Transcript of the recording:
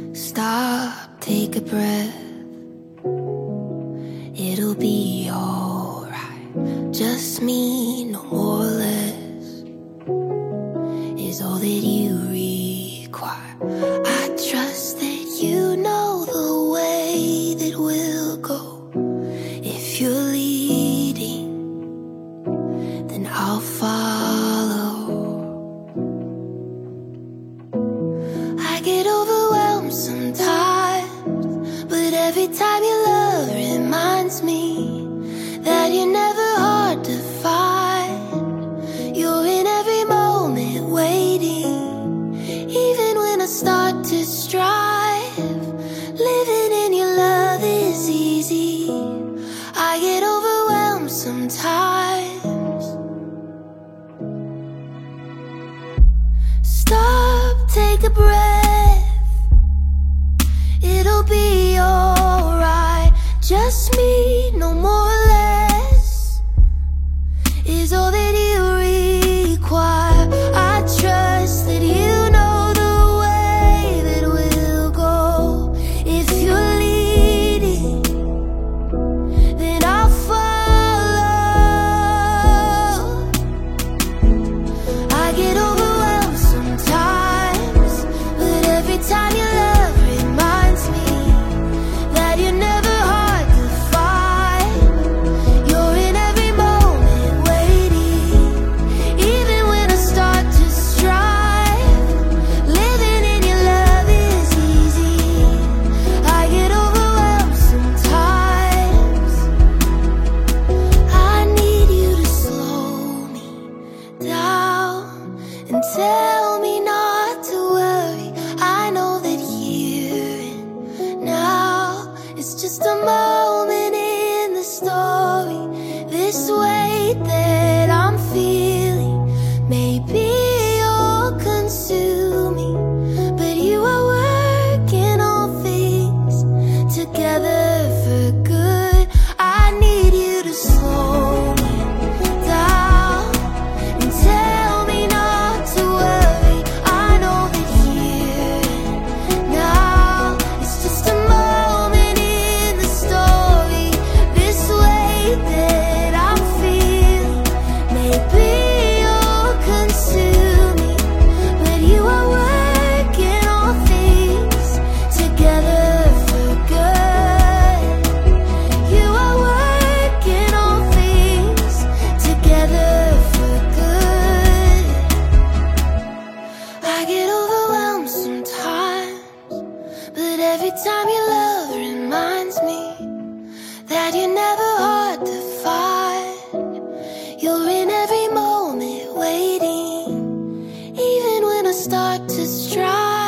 Stop, take a breath. It'll be alright. Just me, no more or less, is all that you require. I trust that you know the way that we'll go. If you're leading, then I'll follow. I get overwhelmed sometimes, but every time your love reminds me that you're never hard to find. You're in every moment waiting, even when I start to strive. Living in your love is easy. I get overwhelmed sometimes. Stop, take a breath. It'll be alright. Just me, no more or less, is all that you require. I trust that you know the way that we'll go. If you're leading, then I'll follow. I get overwhelmed sometimes, but every time your love reminds me that you're never hard to find. You're in every moment waiting, even when I start to strive. Living in your love is easy. I get overwhelmed sometimes. I need you to slow me down and tell me not to worry. I know that here and now it's just a moment in the story. This weight that I'm feeling may be all consuming, but you are working all things together for good. I need you to slow me down and tell me not to worry. I know that here and now it's just a moment in the story. This weight that I'm feeling may be all consuming, but you are working all things together for good. You are working all things together for good. I get overwhelmed sometimes, but every time your love reminds me that you're never hard to find. You're in every moment waiting, even when I start to strive.